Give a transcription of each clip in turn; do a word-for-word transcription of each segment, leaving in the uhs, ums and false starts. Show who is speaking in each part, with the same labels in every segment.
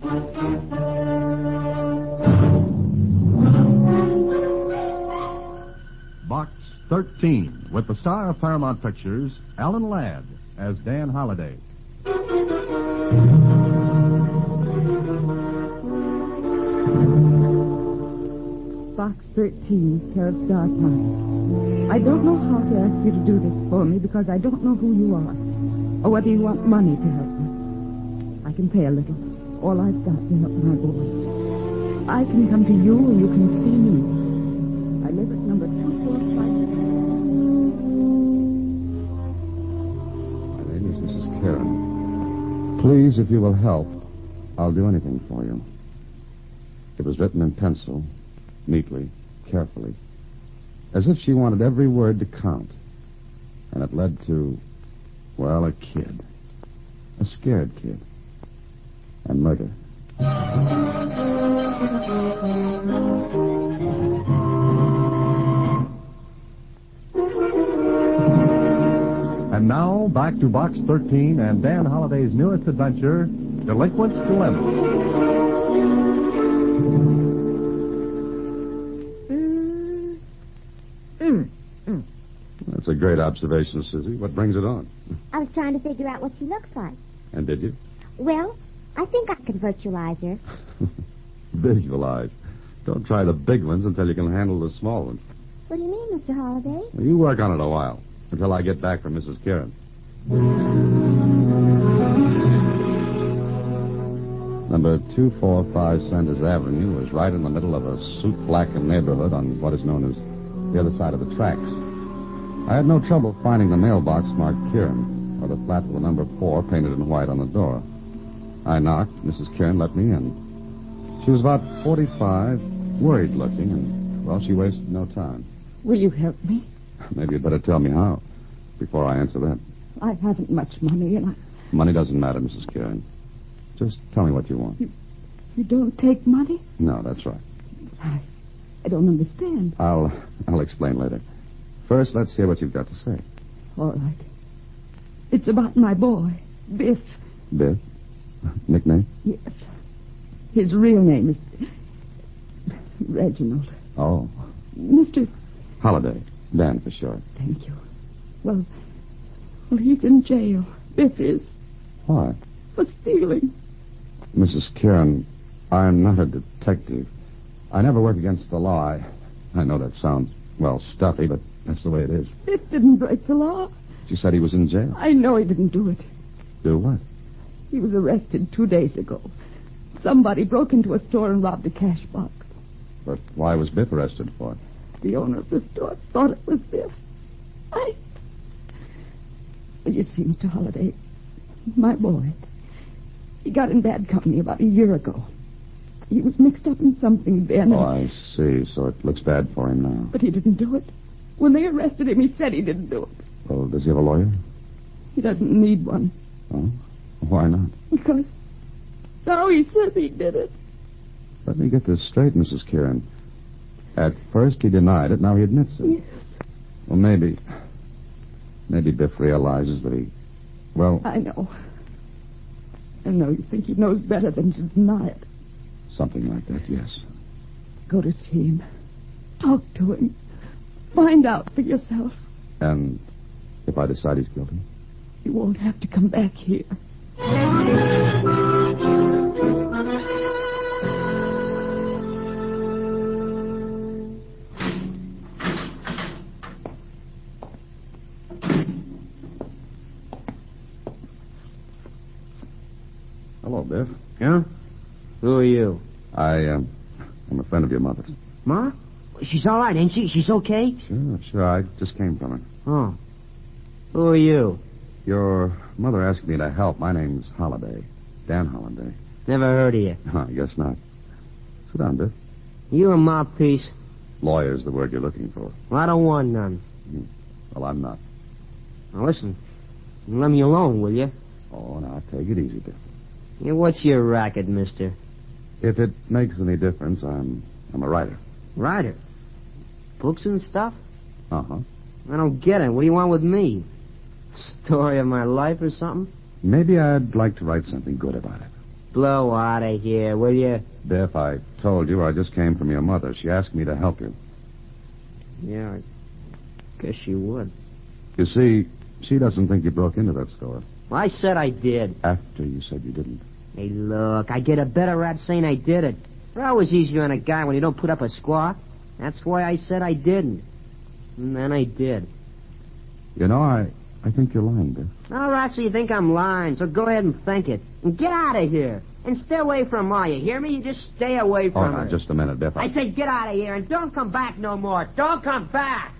Speaker 1: Box thirteen, with the star of Paramount Pictures, Alan Ladd, as Dan Holliday.
Speaker 2: Box thirteen, care of Star Park. I don't know how to ask you to do this for me because I don't know who you are or whether you want money to help me. I can pay a little, all I've got to help my boy. I can come to you and you can see me. I live at number two four five.
Speaker 3: My name is Missus Karen. Please, if you will help, I'll do anything for you. It was written in pencil, neatly, carefully, as if she wanted every word to count. And it led to, well, a kid. A scared kid. And murder.
Speaker 1: And now, back to Box thirteen and Dan Holliday's newest adventure, Delinquent's Dilemma.
Speaker 3: That's a great observation, Susie. What brings it on?
Speaker 4: I was trying to figure out what she looks like.
Speaker 3: And did you?
Speaker 4: Well, I think I could virtualize her.
Speaker 3: Visualize. Don't try the big ones until you can handle the small ones.
Speaker 4: What do you mean, Mister Holliday?
Speaker 3: Well, you work on it a while, until I get back from Missus Karen. Number two forty-five Sanders Avenue is right in the middle of a soot-blackened neighborhood on what is known as the other side of the tracks. I had no trouble finding the mailbox marked Kieran, or the flat with the number four painted in white on the door. I knocked. Missus Kieran let me in. She was about forty-five, worried-looking, and, well, she wasted no time.
Speaker 2: Will you help me?
Speaker 3: Maybe you'd better tell me how, before I answer that.
Speaker 2: I haven't much money, and I...
Speaker 3: Money doesn't matter, Missus Kieran. Just tell me what you want.
Speaker 2: You, you don't take money?
Speaker 3: No, that's right.
Speaker 2: I, I don't understand.
Speaker 3: I'll, I'll explain later. First, let's hear what you've got to say.
Speaker 2: All right. It's about my boy, Biff.
Speaker 3: Biff? Nickname?
Speaker 2: Yes. His real name is Reginald.
Speaker 3: Oh.
Speaker 2: Mister
Speaker 3: Holliday. Dan, for short.
Speaker 2: Thank you. Well, well, he's in jail. Biff is.
Speaker 3: Why?
Speaker 2: For stealing.
Speaker 3: Missus Kieran, I'm not a detective. I never work against the law. I, I know that sounds, well, stuffy, but that's the way it is.
Speaker 2: Biff didn't break the law.
Speaker 3: She said he was in jail.
Speaker 2: I know he didn't do it.
Speaker 3: Do what?
Speaker 2: He was arrested two days ago. Somebody broke into a store and robbed a cash box.
Speaker 3: But why was Biff arrested for it?
Speaker 2: The owner of the store thought it was Biff. I... Well, you see, Mister Holliday, my boy, he got in bad company about a year ago. He was mixed up in something then.
Speaker 3: Oh, I see. So it looks bad for him now.
Speaker 2: But he didn't do it. When they arrested him, he said he didn't do it.
Speaker 3: Well, does he have a lawyer?
Speaker 2: He doesn't need one.
Speaker 3: Oh? Why not?
Speaker 2: Because now he says he did it.
Speaker 3: Let me get this straight, Missus Kieran. At first he denied it, now he admits it.
Speaker 2: Yes.
Speaker 3: Well, maybe... Maybe Biff realizes that he... Well...
Speaker 2: I know. I know you think he knows better than to deny it.
Speaker 3: Something like that, yes.
Speaker 2: Go to see him. Talk to him. Find out for yourself.
Speaker 3: And if I decide he's guilty?
Speaker 2: You won't have to come back here.
Speaker 3: Hello, Biff.
Speaker 5: Yeah? Who are you?
Speaker 3: I, um, I'm a friend of your mother's.
Speaker 5: Ma? She's all right, ain't she? She's okay?
Speaker 3: Sure, sure. I just came from her.
Speaker 5: Oh. Who are you?
Speaker 3: Your mother asked me to help. My name's Holliday. Dan Holliday.
Speaker 5: Never heard of you.
Speaker 3: Huh, I guess not. Sit down, Biff.
Speaker 5: You a mouthpiece?
Speaker 3: Lawyer's the word you're looking for.
Speaker 5: Well, I don't want none.
Speaker 3: Hmm. Well, I'm not.
Speaker 5: Now, listen. Let me alone, will you?
Speaker 3: Oh, now, take it easy, Biff.
Speaker 5: Yeah, what's your racket, mister?
Speaker 3: If it makes any difference, I'm I'm a writer.
Speaker 5: Writer? Books and stuff?
Speaker 3: Uh-huh.
Speaker 5: I don't get it. What do you want with me? Story of my life or something?
Speaker 3: Maybe I'd like to write something good about it.
Speaker 5: blow out of here, will you?
Speaker 3: Biff, I told you I just came from your mother. She asked me to help you.
Speaker 5: Yeah, I guess you would.
Speaker 3: You see, she doesn't think you broke into that store.
Speaker 5: Well, I said I did.
Speaker 3: After you said you didn't.
Speaker 5: Hey, look, I get a better rap saying I did it. It's always easier on a guy when you don't put up a squawk. That's why I said I didn't. And then I did.
Speaker 3: You know, I, I think you're lying, Biff.
Speaker 5: All right, so you think I'm lying, so go ahead and think it. And get out of here. And stay away from Ma, you hear me? You just stay away
Speaker 3: Oh,
Speaker 5: from
Speaker 3: now,
Speaker 5: her.
Speaker 3: just a minute, Biff.
Speaker 5: I said get out of here and don't come back no more. Don't come back.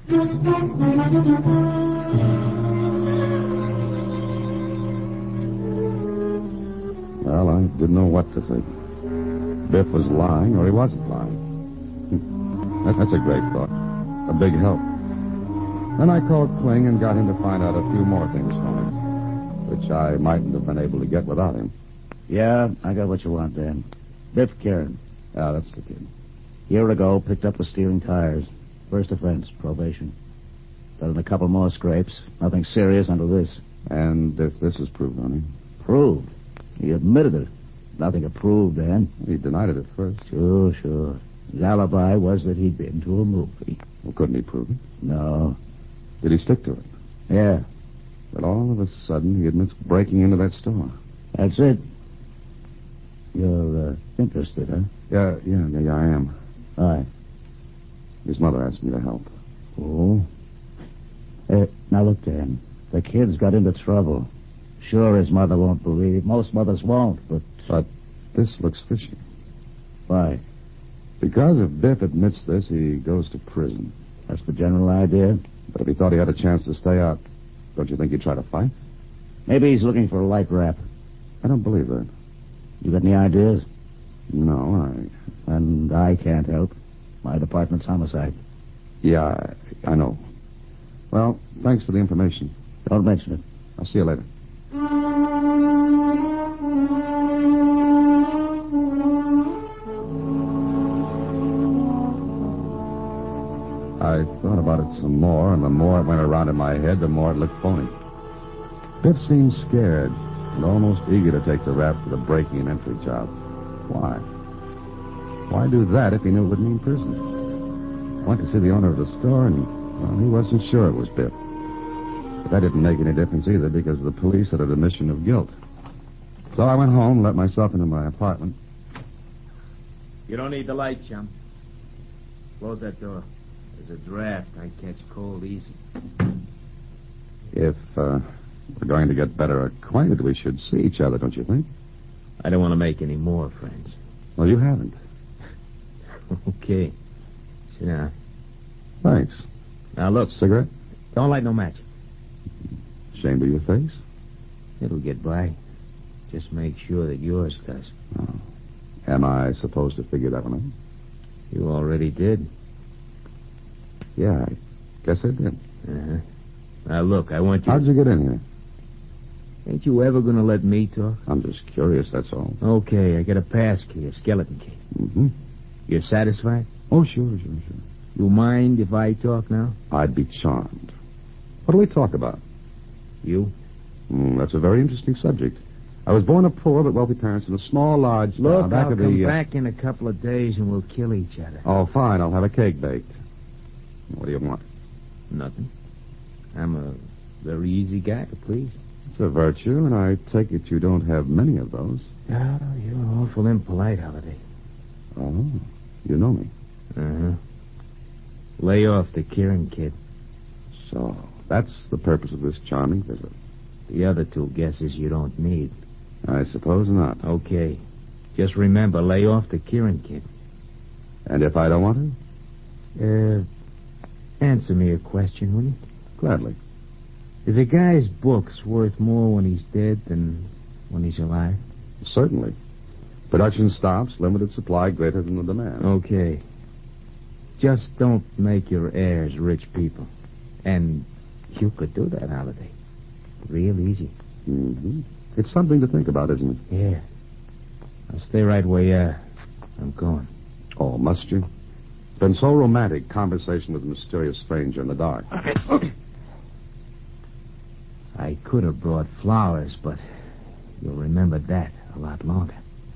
Speaker 3: Well, I didn't know what to think. Biff was lying or he wasn't lying. That, that's a great thought. A big help. Then I called Kling and got him to find out a few more things for me, which I mightn't have been able to get without him.
Speaker 6: Yeah, I got what you want, Dan. Biff Karen.
Speaker 3: Yeah, that's the kid.
Speaker 6: Year ago, picked up for stealing tires. First offense, probation. Got in a couple more scrapes. Nothing serious under this.
Speaker 3: And if this is proved on him?
Speaker 6: Proved. He admitted it. Nothing to prove, Dan.
Speaker 3: He denied it at first.
Speaker 6: Sure, sure. His alibi was that he'd been to a movie.
Speaker 3: Well, couldn't he prove it?
Speaker 6: No.
Speaker 3: Did he stick to it?
Speaker 6: Yeah,
Speaker 3: But all of a sudden, he admits breaking into that store.
Speaker 6: that's it. You're uh, interested, huh?
Speaker 3: Yeah, yeah, yeah, yeah, I am.
Speaker 6: Aye.
Speaker 3: His mother asked me to help.
Speaker 6: Oh? Uh, now, look, Dan. The kid's got into trouble. Sure, his mother won't believe. Most mothers won't, but...
Speaker 3: But this looks fishy.
Speaker 6: Why?
Speaker 3: Because if Biff admits this, he goes to prison.
Speaker 6: That's the general idea.
Speaker 3: But if he thought he had a chance to stay out, don't you think he'd try to fight?
Speaker 6: Maybe he's looking for a light rap.
Speaker 3: I don't believe that.
Speaker 6: You got any ideas?
Speaker 3: No, I...
Speaker 6: And I can't help. My department's homicide.
Speaker 3: Yeah, I, I know. Well, thanks for the information.
Speaker 6: Don't mention it.
Speaker 3: I'll see you later. I thought about it some more, and the more it went around in my head, the more it looked phony. Biff seemed scared and almost eager to take the rap for the breaking and entry job. Why? Why do that if he knew it would mean prison? I went to see the owner of the store, and well, he wasn't sure it was Biff. But that didn't make any difference either, because the police had an admission of guilt. So I went home, let myself into my apartment.
Speaker 7: You don't need the light, chum. Close that door. There's a draft. I catch cold easy.
Speaker 3: If uh, we're going to get better acquainted, we should see each other, don't you think?
Speaker 7: I don't want to make any more friends.
Speaker 3: Well, you haven't.
Speaker 7: Okay. Sit down.
Speaker 3: Thanks.
Speaker 7: Now, look.
Speaker 3: Cigarette?
Speaker 7: Don't light no match.
Speaker 3: Ashamed of your face?
Speaker 7: It'll get by. Just make sure that yours does.
Speaker 3: Oh. Am I supposed to figure that one out?
Speaker 7: You already did.
Speaker 3: Yeah, I guess I did.
Speaker 7: Uh-huh. Now, look, I want you...
Speaker 3: How'd you get in here?
Speaker 7: Ain't you ever going to let me talk?
Speaker 3: I'm just curious, that's all.
Speaker 7: Okay, I got a pass key, a skeleton key.
Speaker 3: Mm-hmm.
Speaker 7: You're satisfied?
Speaker 3: Oh, sure, sure, sure.
Speaker 7: You mind if I talk now?
Speaker 3: I'd be charmed. What do we talk about?
Speaker 7: You?
Speaker 3: Mm, that's a very interesting subject. I was born of poor but wealthy parents in a small lodge
Speaker 7: Look,
Speaker 3: down back
Speaker 7: I'll
Speaker 3: of
Speaker 7: come
Speaker 3: the... Uh...
Speaker 7: back in a couple of days and we'll kill each other.
Speaker 3: Oh, fine. I'll have a cake baked. What do you want?
Speaker 7: Nothing. I'm a very easy guy to please.
Speaker 3: It's a virtue, and I take it you don't have many of those.
Speaker 7: Oh, you're awful impolite, Holiday.
Speaker 3: Oh, you know me.
Speaker 7: Uh-huh. Lay off the Kieran kid.
Speaker 3: So, that's the purpose of this charming visit.
Speaker 7: The other two guesses you don't need.
Speaker 3: I suppose not.
Speaker 7: Okay. Just remember, lay off the Kieran kid.
Speaker 3: And if I don't want to?
Speaker 7: Uh, answer me a question, will you?
Speaker 3: Gladly.
Speaker 7: Is a guy's books worth more when he's dead than when he's alive?
Speaker 3: Certainly. Production stops, limited supply greater than the demand.
Speaker 7: Okay. Just don't make your heirs rich people. And you could do that, Holiday. Real easy.
Speaker 3: Mm-hmm. It's something to think about, isn't it?
Speaker 7: Yeah. I'll stay right where you are. I'm going.
Speaker 3: Oh, must you? It's been so romantic, conversation with a mysterious stranger in the dark.
Speaker 7: I could have brought flowers, but you'll remember that a lot longer.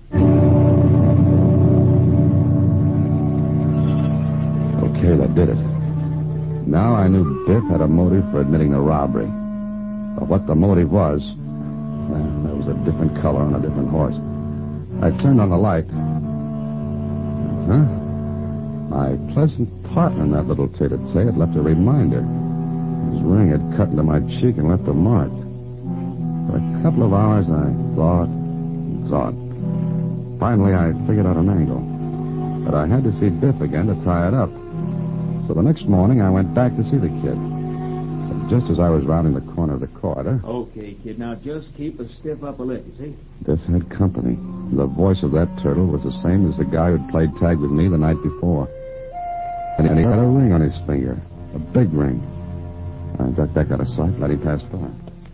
Speaker 3: did it. Now I knew Biff had a motive for admitting the robbery. But what the motive was, well, that was a different color on a different horse. I turned on the light. Huh? My pleasant partner in that little tete-a-tete had left a reminder. His ring had cut into my cheek and left a mark. For a couple of hours, I thought and thought. Finally, I figured out an angle. But I had to see Biff again to tie it up. So the next morning, I went back to see the kid. But just as I was rounding the corner of the corridor...
Speaker 8: Okay, kid, now just keep a stiff upper lip, you see?
Speaker 3: Biff had company. The voice of that turtle was the same as the guy who'd played tag with me the night before. And he had a ring on his finger. A big ring. I ducked back out of sight, let him pass by.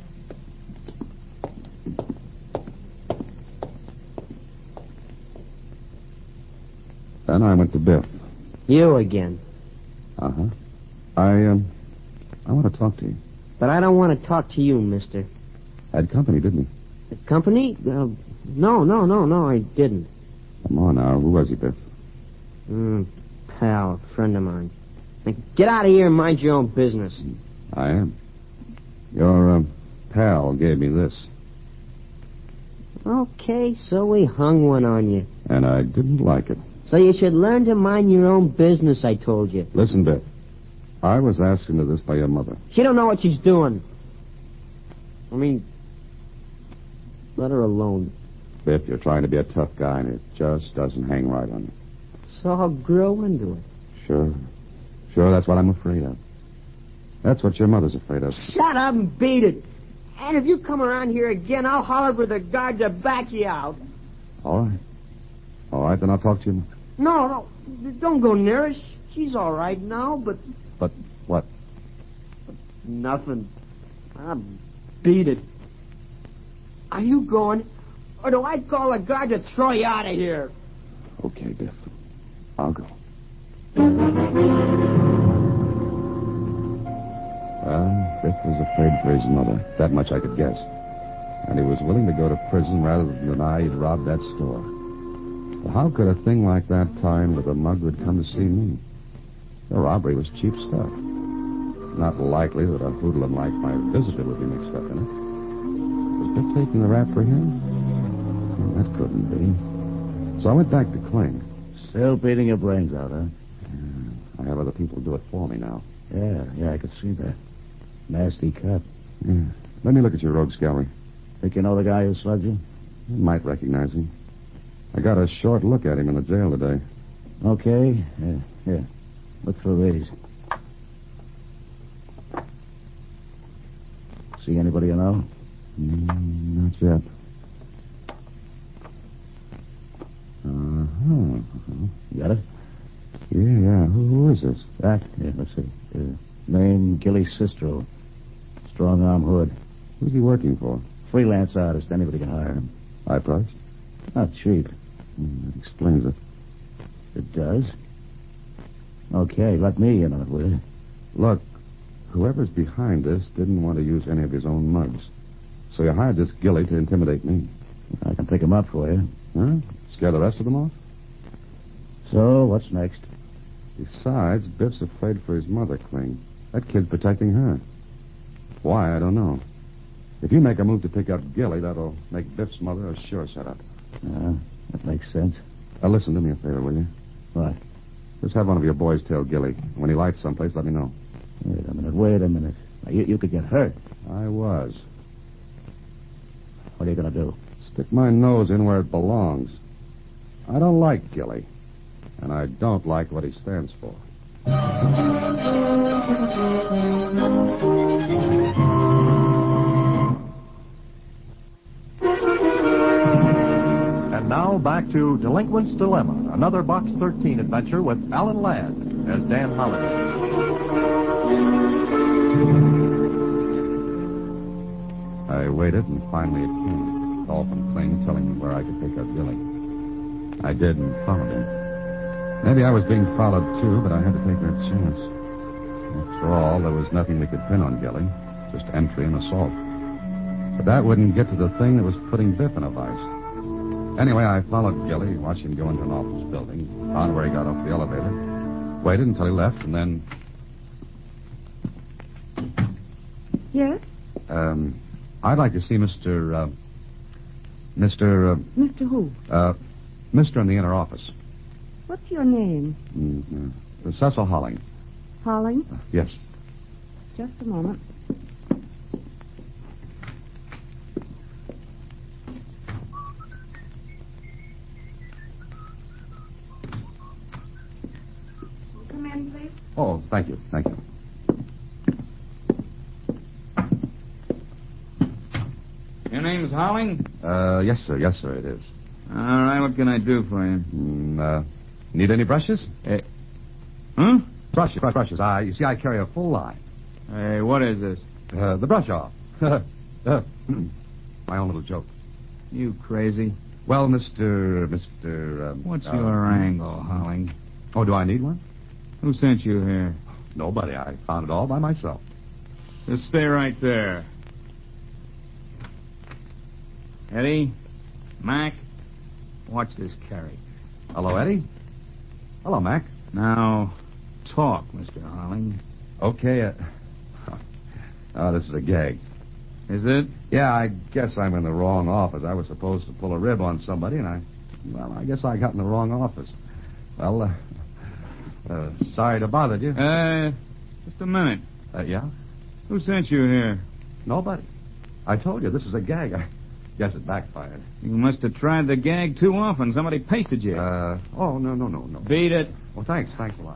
Speaker 3: Then I went to Biff.
Speaker 5: You again.
Speaker 3: Uh-huh. I, um, I want to talk to you.
Speaker 5: But I don't want to talk to you, mister.
Speaker 3: Had company, didn't he?
Speaker 5: The company? Uh, no, no, no, no, I didn't.
Speaker 3: Come on now. Who was he, Biff?
Speaker 5: Mm, pal, friend of mine. Now, get out of here and mind your own business.
Speaker 3: I am. Your, um, pal gave me this.
Speaker 5: Okay, so we hung one on you.
Speaker 3: And I didn't like it.
Speaker 5: So you should learn to mind your own business, I told you.
Speaker 3: Listen, Biff. I was asked into this by your mother.
Speaker 5: She don't know what she's doing. I mean, let her alone.
Speaker 3: Biff, you're trying to be a tough guy, and it just doesn't hang right on you.
Speaker 5: So I'll grow into it.
Speaker 3: Sure. Sure, that's what I'm afraid of. That's what your mother's afraid of.
Speaker 5: Shut up and beat it. And if you come around here again, I'll holler for the guard to back you out.
Speaker 3: All right. All right, then I'll talk to you.
Speaker 5: No, no, don't go near her. She's all right now, but...
Speaker 3: But what?
Speaker 5: Nothing. I'll beat it. Are you going, or do I call the guard to throw you out of here?
Speaker 3: Okay, Biff. I'll go. Well, Biff was afraid for his mother. That much I could guess. And he was willing to go to prison rather than deny he'd robbed that store. But how could a thing like that tie in with a mug who'd come to see me? The robbery was cheap stuff. Not likely that a hoodlum like my visitor would be mixed up in it. Was Biff taking the rap for him? Well, that couldn't be. So I went back to Kling.
Speaker 6: Still beating your brains out, huh?
Speaker 3: Yeah, I have other people do it for me now.
Speaker 6: Yeah, yeah, I could see that. Nasty cut.
Speaker 3: Yeah. Let me look at your rogues gallery.
Speaker 6: Think you know the guy who slugged you?
Speaker 3: You might recognize him. I got a short look at him in the jail today.
Speaker 6: Okay. Yeah, yeah. Look through these. See anybody you know?
Speaker 3: Mm, not yet. Uh-huh.
Speaker 6: You got it?
Speaker 3: Yeah, yeah. Who, who is this?
Speaker 6: That? Yeah, let's see. Uh, name Gilly Sistro. Strong arm hood.
Speaker 3: Who's he working for?
Speaker 6: Freelance artist. Anybody can hire him.
Speaker 3: High price?
Speaker 6: Not cheap.
Speaker 3: Mm, that explains it.
Speaker 6: It does? Okay, let me in on it, will you?
Speaker 3: Look, whoever's behind this didn't want to use any of his own mugs. So you hired this Gilly to intimidate me.
Speaker 6: I can pick him up for you.
Speaker 3: Huh? Scare the rest of them off?
Speaker 6: So, what's next?
Speaker 3: Besides, Biff's afraid for his mother, Kling. That kid's protecting her. Why, I don't know. If you make a move to pick up Gilly, that'll make Biff's mother a sure setup.
Speaker 6: Uh, that makes sense.
Speaker 3: Now, listen to me a favor, will you?
Speaker 6: What?
Speaker 3: Just have one of your boys tell Gilly. When he lights someplace, let me know.
Speaker 6: Wait a minute, wait a minute. Now, you, you could get hurt.
Speaker 3: I was.
Speaker 6: What are you going to do?
Speaker 3: Stick my nose in where it belongs. I don't like Gilly. And I don't like what he stands for.
Speaker 1: And now back to Delinquent's Dilemma, another Box thirteen adventure with Alan Ladd as Dan Holliday.
Speaker 3: I waited, and finally it came. Call from Kling telling me where I could pick up Gilly. I did and followed him. Maybe I was being followed, too, but I had to take that chance. After all, there was nothing we could pin on Gilly, just entry and assault. But that wouldn't get to the thing that was putting Biff in a vice. Anyway, I followed Gilly, watched him go into an office building, found where he got off the elevator, waited until he left, and then...
Speaker 2: Yes?
Speaker 3: Um, I'd like to see Mister Uh, Mister Uh,
Speaker 2: Mister who?
Speaker 3: uh, Mister in the inner office.
Speaker 2: What's your name?
Speaker 3: Mm-hmm. Cecil Holling.
Speaker 2: Holling?
Speaker 3: Uh, yes.
Speaker 2: Just a moment. Come in, please.
Speaker 3: Oh, thank you. Thank you.
Speaker 7: Your name's Howling?
Speaker 3: Uh, yes, sir. Yes, sir, it is.
Speaker 7: All right, what can I do for you?
Speaker 3: Mm, uh, need any brushes?
Speaker 7: Eh, huh?
Speaker 3: Brushes, brush, brushes. I, you see, I carry a full line.
Speaker 7: Hey, what is this?
Speaker 3: Uh, the brush off. uh, my own little joke.
Speaker 7: You crazy?
Speaker 3: Well, Mister Mister Um,
Speaker 7: What's
Speaker 3: uh,
Speaker 7: your angle, Howling?
Speaker 3: Oh, do I need one?
Speaker 7: Who sent you here?
Speaker 3: Nobody. I found it all by myself.
Speaker 7: Just stay right there. Eddie? Mac? Watch this carry.
Speaker 3: Hello, Eddie. Hello, Mac.
Speaker 7: Now, talk, Mister Howling.
Speaker 3: Okay. Uh, oh, this is a gag.
Speaker 7: Is it?
Speaker 3: Yeah, I guess I'm in the wrong office. I was supposed to pull a rib on somebody, and I, well, I guess I got in the wrong office. Well, uh, uh, sorry to bother you.
Speaker 7: Uh, just a minute.
Speaker 3: Uh, yeah?
Speaker 7: Who sent you here?
Speaker 3: Nobody. I told you, this is a gag. I guess it backfired.
Speaker 7: You must have tried the gag too often. Somebody pasted you.
Speaker 3: Uh, oh, no, no, no, no.
Speaker 7: Beat it.
Speaker 3: Well, thanks. Thanks a lot.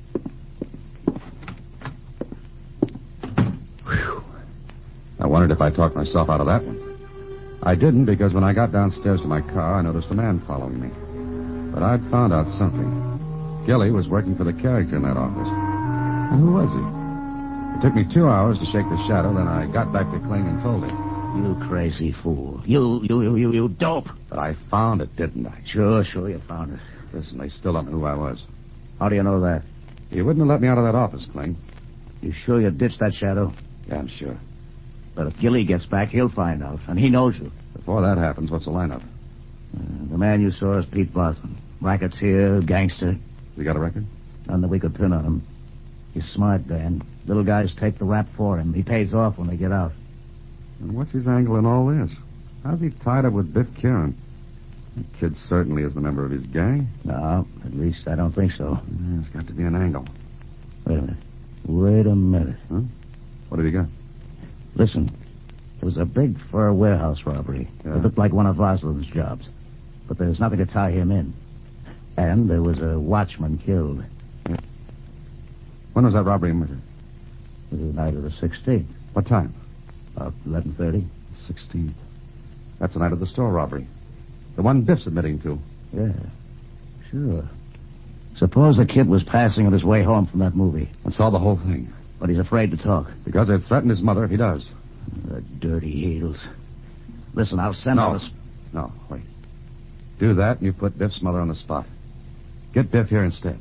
Speaker 3: Whew. I wondered if I talked myself out of that one. I didn't, because when I got downstairs to my car, I noticed a man following me. But I'd found out something. Gilly was working for the character in that office. And who was he? It took me two hours to shake the shadow, then I got back to Kling and told him.
Speaker 6: You crazy fool. You, you, you, you, you dope.
Speaker 3: But I found it, didn't I?
Speaker 6: Sure, sure you found it.
Speaker 3: Listen, they still don't know who I was.
Speaker 6: How do you know that?
Speaker 3: You wouldn't have let me out of that office, Kling.
Speaker 6: You sure you ditched that shadow?
Speaker 3: Yeah, I'm sure.
Speaker 6: But if Gilly gets back, he'll find out, and he knows you.
Speaker 3: Before that happens, what's the lineup?
Speaker 6: Uh, the man you saw is Pete Boston. Racketeer, gangster.
Speaker 3: You got a record?
Speaker 6: None that we could pin on him. He's smart, Dan. Little guys take the rap for him. He pays off when they get out.
Speaker 3: And what's his angle in all this? How's he tied up with Biff Kieran? The kid certainly isn't a member of his gang.
Speaker 6: No, at least I don't think so.
Speaker 3: Yeah, there's got to be an angle.
Speaker 6: Wait a minute. Wait a minute.
Speaker 3: Huh? What have you got?
Speaker 6: Listen, there was a big fur warehouse robbery.
Speaker 3: Yeah.
Speaker 6: It looked like one of Oslin's jobs. But there's nothing to tie him in. And there was a watchman killed.
Speaker 3: Yeah. When was that robbery and murder?
Speaker 6: It was the night of the sixteenth.
Speaker 3: What time?
Speaker 6: About eleven thirty.
Speaker 3: sixteenth. That's the night of the store robbery. The one Biff's admitting to.
Speaker 6: Yeah, sure. Suppose the kid was passing on his way home from that movie.
Speaker 3: And saw the whole thing.
Speaker 6: But he's afraid to talk.
Speaker 3: Because they've threatened his mother if he does.
Speaker 6: The dirty heels. Listen, I'll send
Speaker 3: No.
Speaker 6: out a... s-
Speaker 3: No, wait. Do that, and you put Biff's mother on the spot. Get Biff here instead.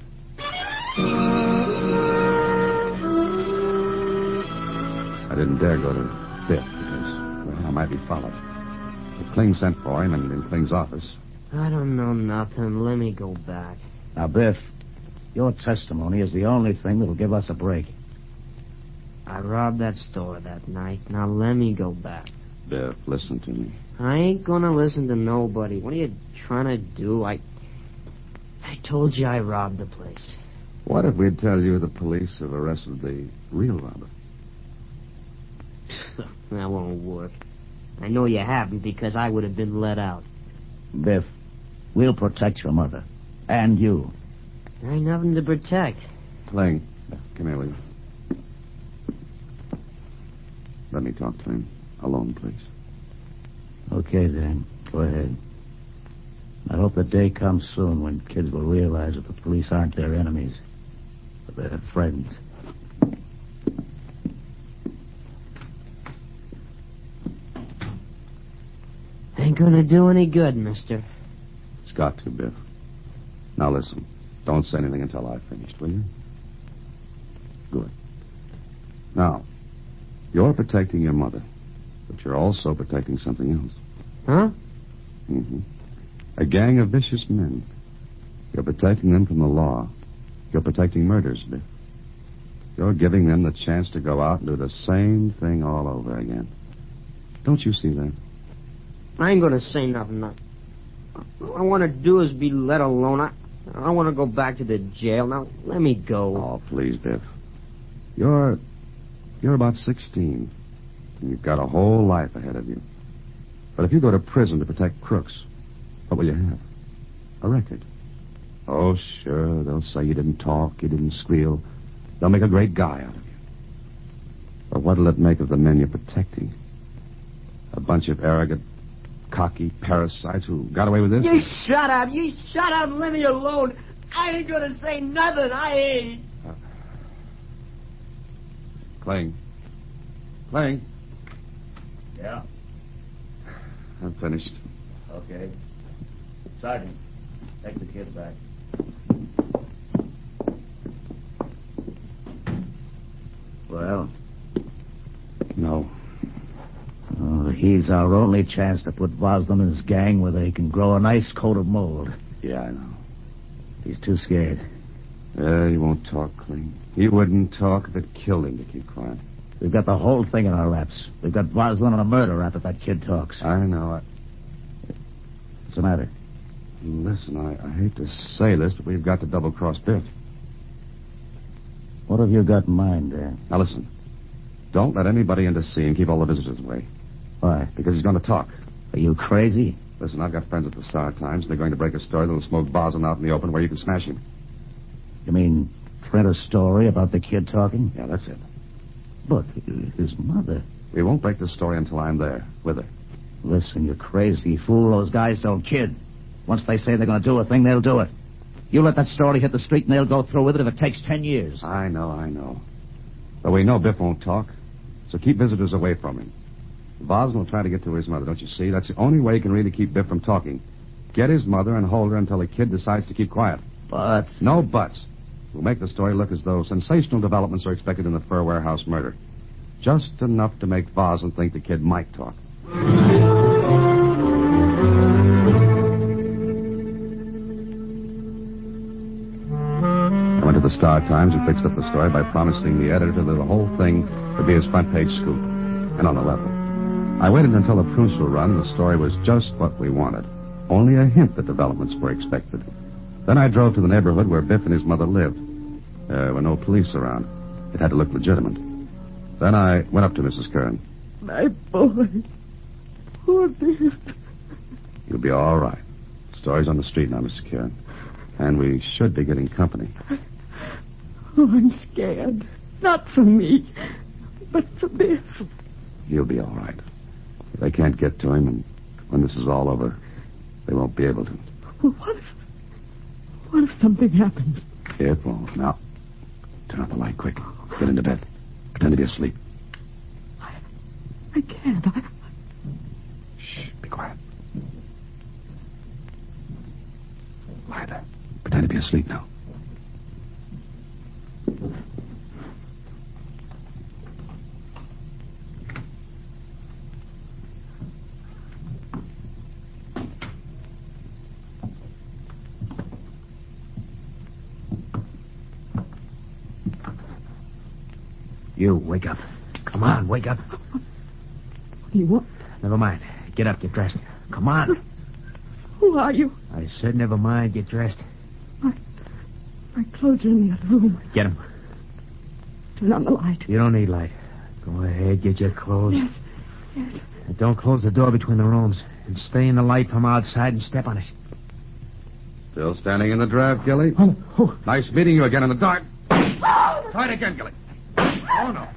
Speaker 3: I didn't dare go to Biff because, well, I might be followed. But Kling sent for him, and in Kling's office.
Speaker 5: I don't know nothing. Let me go back.
Speaker 6: Now, Biff, your testimony is the only thing that'll give us a break.
Speaker 5: I robbed that store that night. Now let me go back.
Speaker 3: Biff, listen to me.
Speaker 5: I ain't gonna listen to nobody. What are you trying to do? I... I told you I robbed the place.
Speaker 3: What if we'd tell you the police have arrested the real robber?
Speaker 5: That won't work. I know you haven't because I would have been let out.
Speaker 6: Biff, we'll protect your mother. And you.
Speaker 5: There ain't nothing to protect.
Speaker 3: Kling, come here, will you? Let me talk to him. Alone, please.
Speaker 6: Okay, then. Go ahead. I hope the day comes soon when kids will realize that the police aren't their enemies, but their friends.
Speaker 5: Ain't gonna do any good, mister.
Speaker 3: It's got to, Biff. Now listen. Don't say anything until I've finished, will you? Good. Now, you're protecting your mother, but you're also protecting something else.
Speaker 5: Huh?
Speaker 3: Mm-hmm. A gang of vicious men. You're protecting them from the law. You're protecting murders, Biff. You're giving them the chance to go out and do the same thing all over again. Don't you see that?
Speaker 5: I ain't gonna say nothing. All I want to do is be let alone. I, I don't want to go back to the jail. Now, let me go.
Speaker 3: Oh, please, Biff. You're... You're about sixteen. And you've got a whole life ahead of you. But if you go to prison to protect crooks, what will you have? A record. Oh, sure, they'll say you didn't talk, you didn't squeal. They'll make a great guy out of you. But what'll it make of the men you're protecting? A bunch of arrogant, cocky parasites who got away with this?
Speaker 5: You shut up. You shut up and let me alone. I ain't gonna say nothing. I ain't.
Speaker 3: Uh, Cling. Cling.
Speaker 6: Yeah.
Speaker 3: I'm finished.
Speaker 6: Okay. Sergeant, take the kid back. Well?
Speaker 3: No.
Speaker 6: Oh, he's our only chance to put Voslin and his gang where they can grow a nice coat of mold.
Speaker 3: Yeah, I know.
Speaker 6: He's too scared.
Speaker 3: Yeah, he won't talk, Cling. He wouldn't talk if it killed him to keep quiet.
Speaker 6: We've got the whole thing in our laps. We've got Voslin on a murder rap if that kid talks.
Speaker 3: I know. I...
Speaker 6: What's the matter?
Speaker 3: Listen, I, I hate to say this, but we've got to double-cross Biff.
Speaker 6: What have you got in mind, Dan?
Speaker 3: Now, listen. Don't let anybody in to see him. Keep all the visitors away.
Speaker 6: Why?
Speaker 3: Because he's going to talk.
Speaker 6: Are you crazy?
Speaker 3: Listen, I've got friends at the Star Times, and they're going to break a story that'll smoke Boslin out in the open where you can smash him.
Speaker 6: You mean print a story about the kid talking?
Speaker 3: Yeah, that's it.
Speaker 6: But his mother...
Speaker 3: We won't break the story until I'm there, with her.
Speaker 6: Listen, you crazy fool. Those guys don't kid. Once they say they're going to do a thing, they'll do it. You let that story hit the street, and they'll go through with it if it takes ten years.
Speaker 3: I know, I know. But we know Biff won't talk, so keep visitors away from him. Voslin will try to get to his mother, don't you see? That's the only way you can really keep Biff from talking. Get his mother and hold her until the kid decides to keep quiet.
Speaker 6: But...
Speaker 3: No buts. We'll make the story look as though sensational developments are expected in the Fur Warehouse murder. Just enough to make Voslin think the kid might talk. I went to the Star Times and fixed up the story by promising the editor that the whole thing would be his front page scoop, and on the level. I waited until the proofs were run, and the story was just what we wanted. Only a hint that developments were expected. Then I drove to the neighborhood where Biff and his mother lived. There were no police around. It had to look legitimate. Then I went up to Missus Kern.
Speaker 2: My boy. Poor Biff.
Speaker 3: You'll be all right. The story's on the street now, Missus Kern. And we should be getting company.
Speaker 2: Oh, I'm scared. Not for me, but for Biff.
Speaker 3: He'll be all right. They can't get to him, and when this is all over, they won't be able to.
Speaker 2: Well, what if... What if something happens?
Speaker 3: It won't. Now, turn off the light quick. Get into bed. Pretend to be asleep.
Speaker 2: I, I can't. I...
Speaker 3: Shh, be quiet. Lie there. Pretend to be asleep now.
Speaker 7: You, wake up. Come on, wake up.
Speaker 2: What do you want?
Speaker 7: Never mind. Get up, get dressed. Come on.
Speaker 2: Who are you?
Speaker 7: I said never mind, get dressed.
Speaker 2: My, my clothes are in the other room.
Speaker 7: Get them.
Speaker 2: Turn on the light.
Speaker 7: You don't need light. Go ahead, get your clothes.
Speaker 2: Yes, yes.
Speaker 7: And don't close the door between the rooms. And stay in the light from outside and step on it.
Speaker 3: Still standing in the draft, Gilly?
Speaker 7: Oh, oh.
Speaker 3: Nice meeting you again in the dark.
Speaker 2: Oh!
Speaker 3: Try it again, Gilly. Oh, no.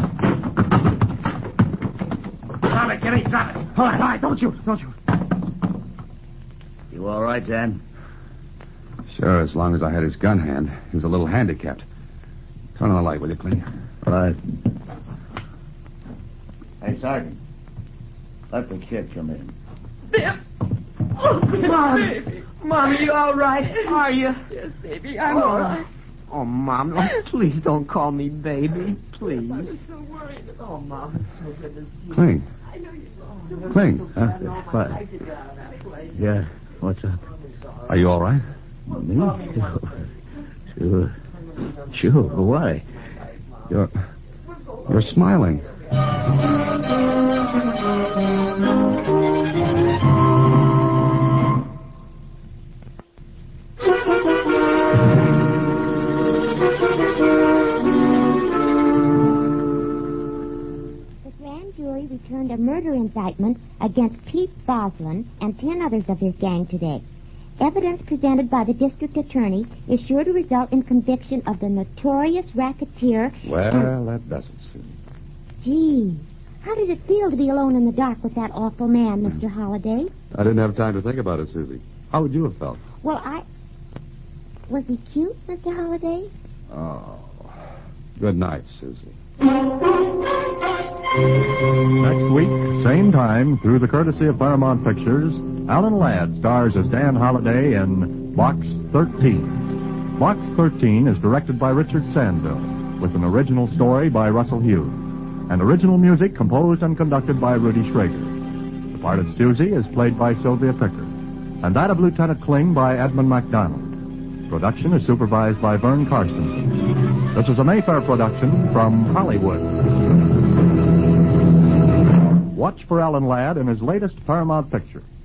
Speaker 7: Drop it, Gilly, drop it. All right, all right, don't shoot, don't shoot.
Speaker 6: You all right, Dan?
Speaker 3: Sure, as long as I had his gun hand. He was a little handicapped. Turn on the light, will you, Clea?
Speaker 6: All right. Hey, Sergeant. Let the kid come in.
Speaker 2: Biff! Oh, Biff,
Speaker 5: Mom.
Speaker 2: baby.
Speaker 5: Mom, are you all right? Are you?
Speaker 2: Yes, baby, I'm all right.
Speaker 5: Oh, Mom, oh, please don't call me baby. Please.
Speaker 2: I was so worried about...
Speaker 5: Oh, Mom, it's so good to see you.
Speaker 3: Cling.
Speaker 2: I know you...
Speaker 3: Cling.
Speaker 6: Huh? What? Yeah, what's up?
Speaker 3: Are you all right?
Speaker 6: Me? Sure. Sure, why?
Speaker 3: You're... You're smiling.
Speaker 4: Returned a murder indictment against Pete Boslin and ten others of his gang today. Evidence presented by the district attorney is sure to result in conviction of the notorious racketeer.
Speaker 3: Well,
Speaker 4: and...
Speaker 3: that doesn't suit.
Speaker 4: Gee, how did it feel to be alone in the dark with that awful man, Mister Holliday?
Speaker 3: I didn't have time to think about it, Susie. How would you have felt?
Speaker 4: Well, I... Was he cute, Mister Holliday?
Speaker 3: Oh. Good night, Susie.
Speaker 1: Next week, same time, through the courtesy of Paramount Pictures, Alan Ladd stars as Dan Holliday in Box thirteen. Box thirteen is directed by Richard Sandville, with an original story by Russell Hughes, and original music composed and conducted by Rudy Schrager. The part of Susie is played by Sylvia Pickard, and that of Lieutenant Kling by Edmund MacDonald. Production is supervised by Vern Karstensen. This is a Mayfair production from Hollywood. Watch for Alan Ladd in his latest Paramount picture.